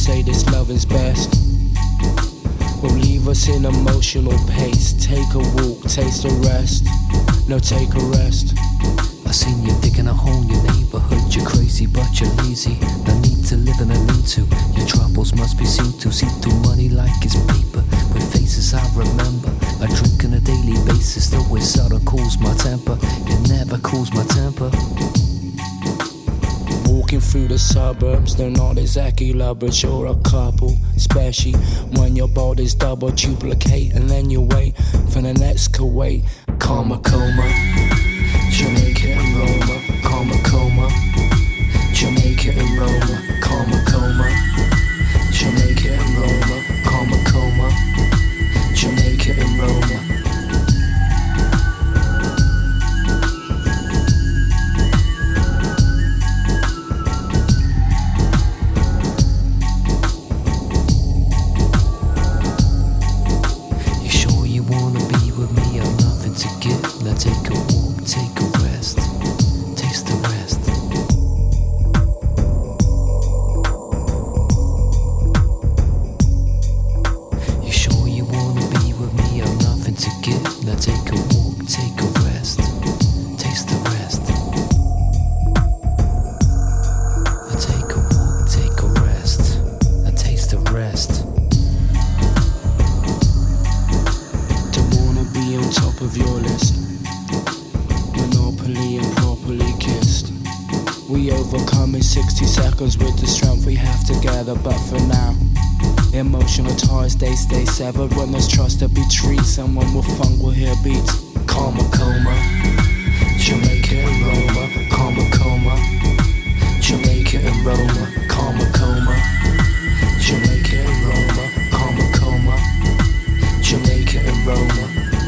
say this love is best will leave us in emotional pace. Take a walk, taste a rest. No, take a rest. I seen you digging a hole in your neighborhood. You're crazy, but you're lazy. No need to live in a lean-to. Your troubles must be seen to. See through money like it's paper. With faces I remember. I drink on a daily basis, though it seldom cools my temper. It never cools my temper. Walking through the suburbs, they're not exactly lovers. You're a couple, especially when your body's double duplicate, and then you wait for the next Kuwait. Karma coma, Jamaica and Roma. Karma coma, Jamaica and Roma. Karma coma, Jamaica and Roma. Karma coma, Jamaica and Roma. Now take a walk, take a rest, taste the rest. You sure you wanna be with me? I'm nothing to give. Now take a walk, take a rest, taste the rest. Now take a walk, take a rest, and taste the rest. Don't wanna be on top of your list. Monopoly and properly kissed. We overcome in 60 seconds with the strength we have together. But for now, emotional ties, they stay severed. When there's trust to be treated, someone with funk will hear beats. Karma coma, Jamaica and Roma. Karma coma, Jamaica and Roma. Karma coma, Jamaica and Roma. Karma coma, Jamaica and Roma.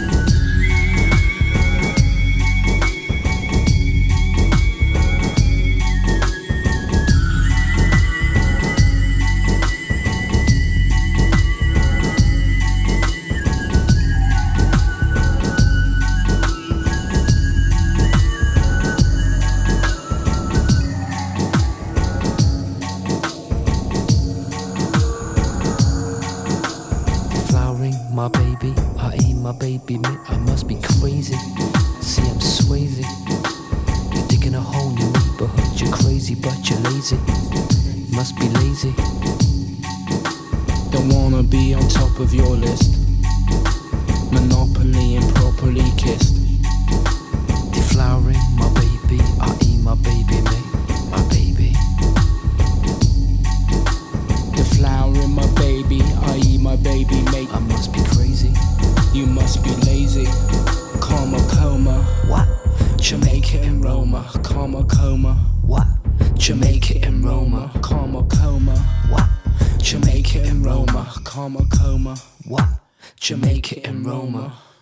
My baby, I ain't my baby, man, I must be crazy. See, I'm swayzy. You're digging a hole in your neighborhood. You're crazy, but you're lazy. Must be lazy. Don't wanna be on top of your list. Monopoly and properly kissed. Deflowering my baby, I ain't my baby, mate, my baby. Deflowering my baby, I eat my baby, mate. I must be crazy. You must be lazy. Karma coma. What? Jamaica and Roma. Karma coma. What? Jamaica and Roma. Karma coma. What? Jamaica and Roma. Karma coma. What? Jamaica and Roma.